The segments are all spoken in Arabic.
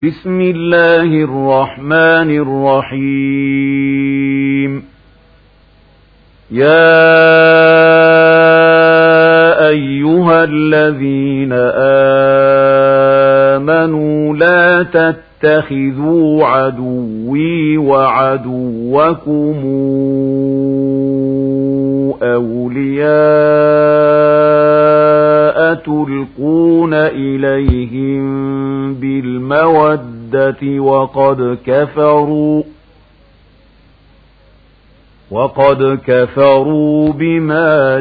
بسم الله الرحمن الرحيم. يا أيها الذين آمنوا لا تتخذوا عدوي وعدوكم أولياء تلقون إليهم بالمودة وقد كفروا بما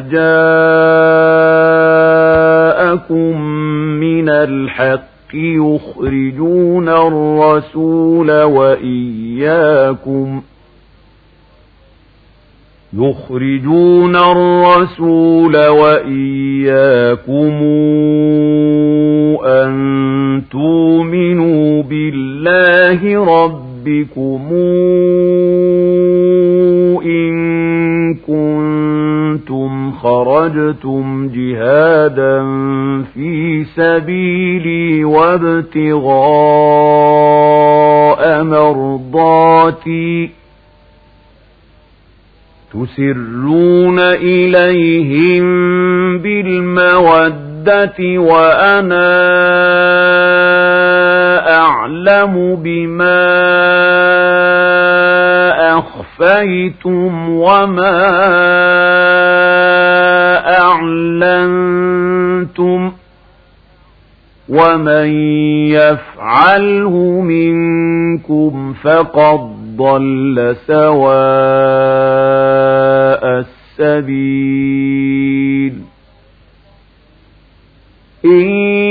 جاءكم من الحق يخرجون الرسول وإياكم أن تؤمنوا بالله ربكم إن كنتم خرجتم جهادا في سبيلي وابتغاء مرضاتي تسرون إليهم بالمودة وأنا أعلم بما أخفيتم وما أعلنتم ومن يفعله منكم فقد ضل سواء السبيل. إن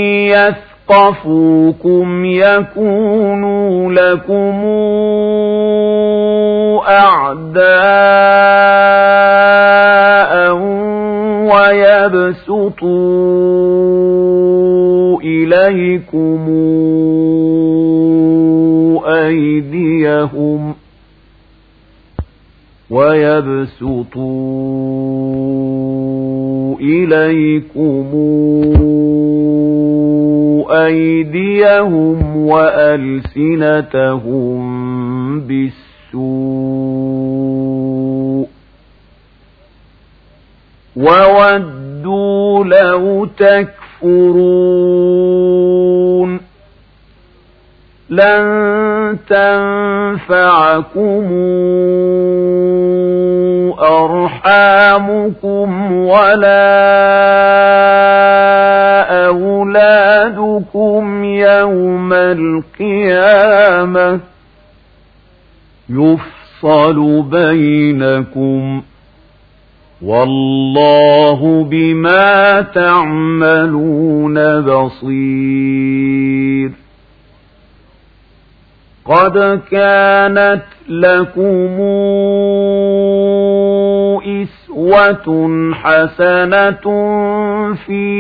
يثقفوكم يكونوا لكم أعداء ويبسطوا إليكم أيديهم وألسنتهم بالسوء وودوا لو تكفرون. لن تنفعكم أرحامكم ولا أولادكم يوم القيامة يفصل بينكم والله بما تعملون بصير. قد كانت لكم أسوة حسنة في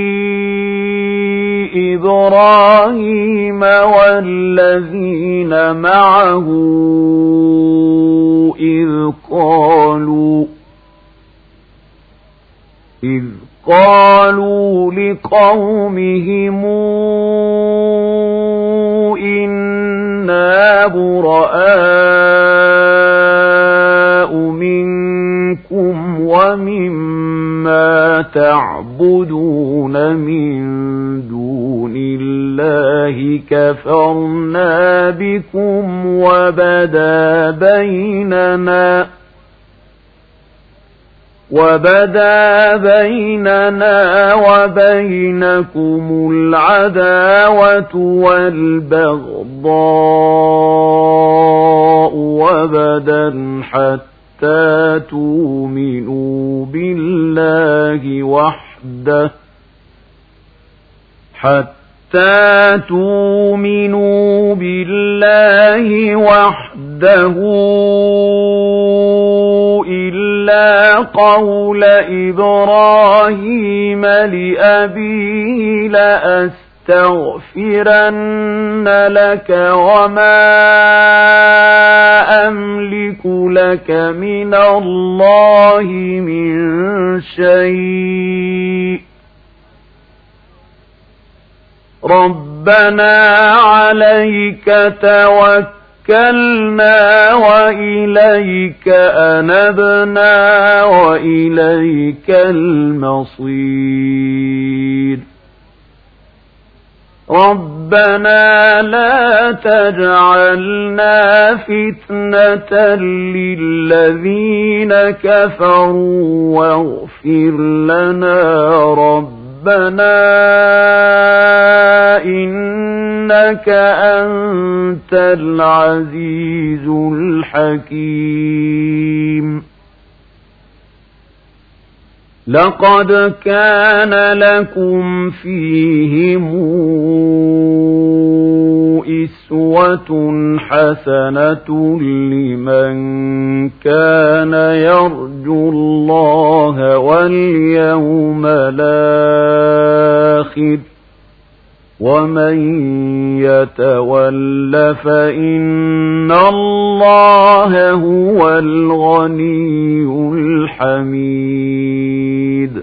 إبراهيم والذين معه إذ قالوا لقومهم إنا براء منكم ومما تعبدون من دون الله كفرنا بكم وبدا بيننا وبينكم العداوة والبغضاء وبدا حتى تؤمنوا بالله وحده إلا قول إبراهيم لأبيه لأستغفرن لك وما أملك لك من الله من شيء رب ربنا عليك توكلنا وإليك أنبنا وإليك المصير ربنا لا تجعلنا فتنة للذين كفروا واغفر لنا ربنا إنك أنت العزيز الحكيم لقد كان لكم فيهم أسوة حسنة لمن كان يرجو الله واليوم الآخر ومن يتول فإن الله هو الغني الحميد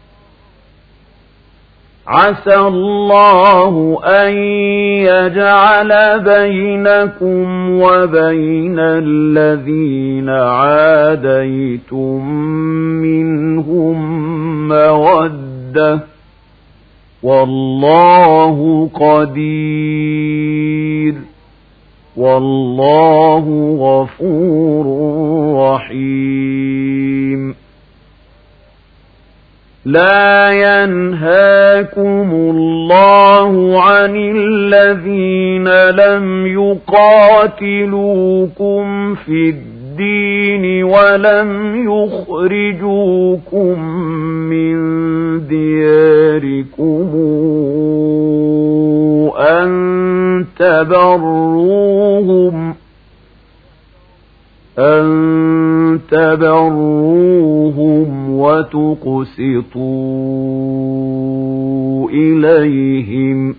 عسى الله أن يجعل بينكم وبين الذين عاديتم منهم مودة والله قدير والله غفور رحيم لا ينهاكم الله عن الذين لم يقاتلوكم في الدين ولم يخرجوكم من دياركم أن تبروهم وتقسطوا إليهم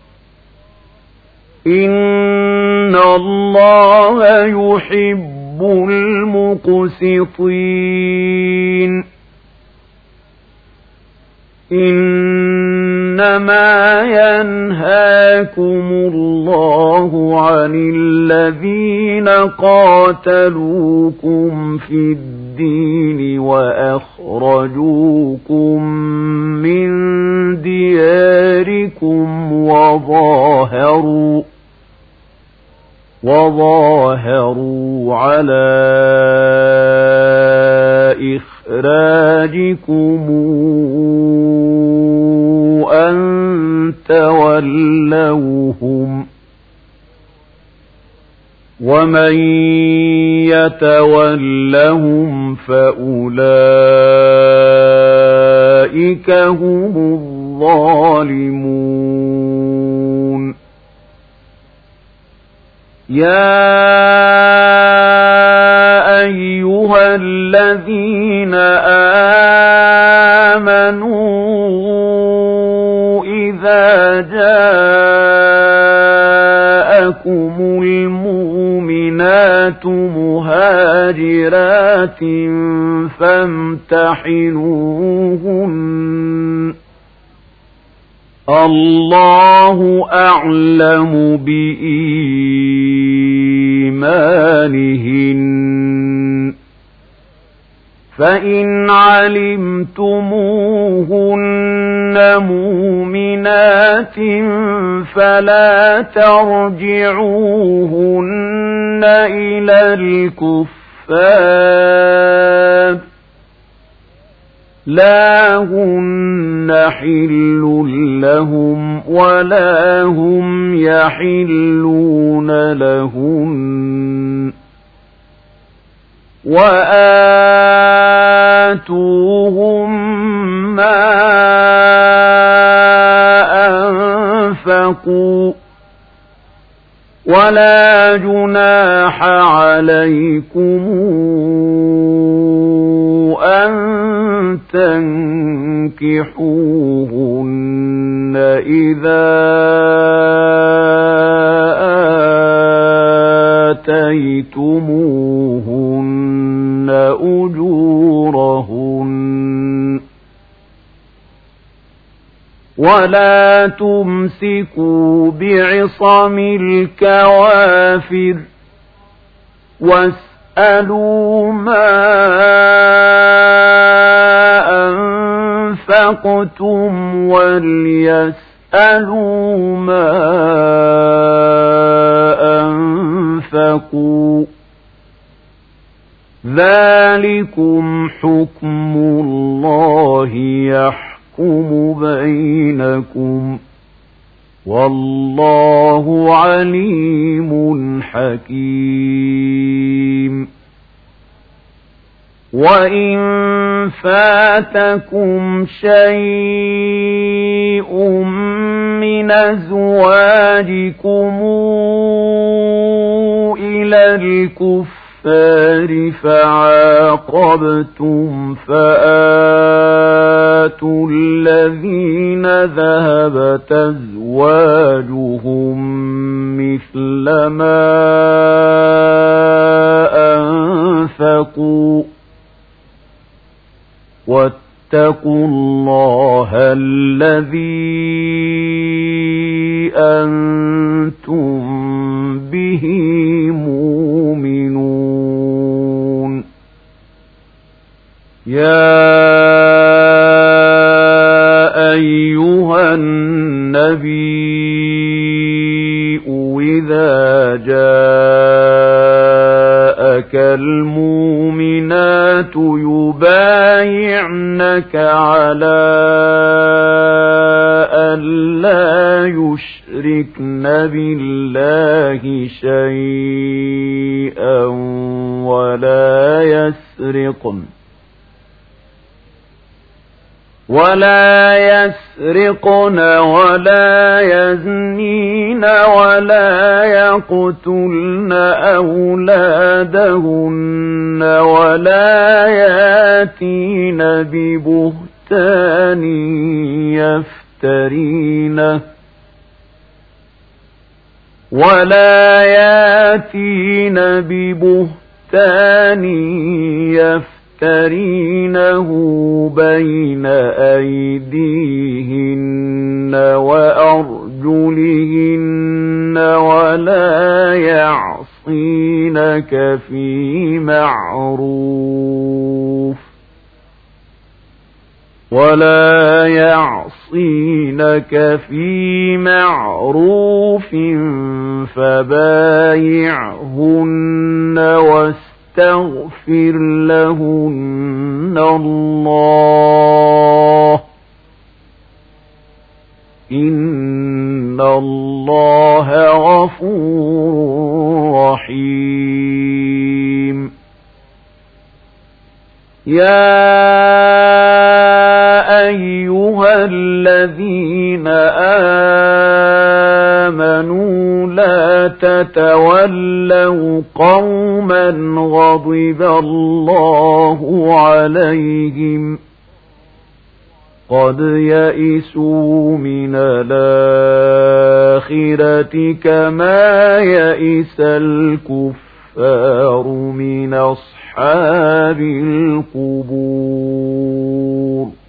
إن الله يحب المقسطين إنما ينهاكم الله عن الذين قاتلوكم في الدين وأخرجوكم من دياركم وظاهروا على إخراجكم أن تولوهم ومن يتولهم فأولئك هم الظالمون يا أيها الذين آمنوا إذا جاءكم المؤمنات مهاجرات فامتحنوهن الله أعلم بإيمانهن فإن علمتموهن مؤمنات فلا ترجعوهن إلى الكفار لا هن حل لهم ولا هم يحلون لهن وآتوهم ما أنفقوا ولا جناح عليكم أن تنكحوهن إذا آتيتموهن أجورهن ولا تمسكوا بعصم الكوافر واسألوا ما أنفقتم وليسألوا ما أنفقوا ذلكم حكم الله يحكم بينكم والله عليم حكيم. وإن فاتكم شيء من أزواجكم إلى الكفار فعاقبتم فآتوا الذين ذهبت أزواجهم مثل ما أنفقوا واتقوا الله الذي أنتم به مؤمنون. يا أيها النبي إذا جاءك المؤمنات يبايعنك على أن لا يشركن بالله شيئا ولا يسرقن ولا يزنين ولا يقتلن أولادهن ولا ياتين ببهتان يفترينه بين أيديهن وأرجلهن ولا يعصينك في معروف فبايعهن واستغفر لهن الله إن الله غفور رحيم. يا أيها الذين آمنوا لا تتولوا قوما غضب الله عليهم قد يئسوا من الآخرة كما يئس الكفار من أصحاب القبور.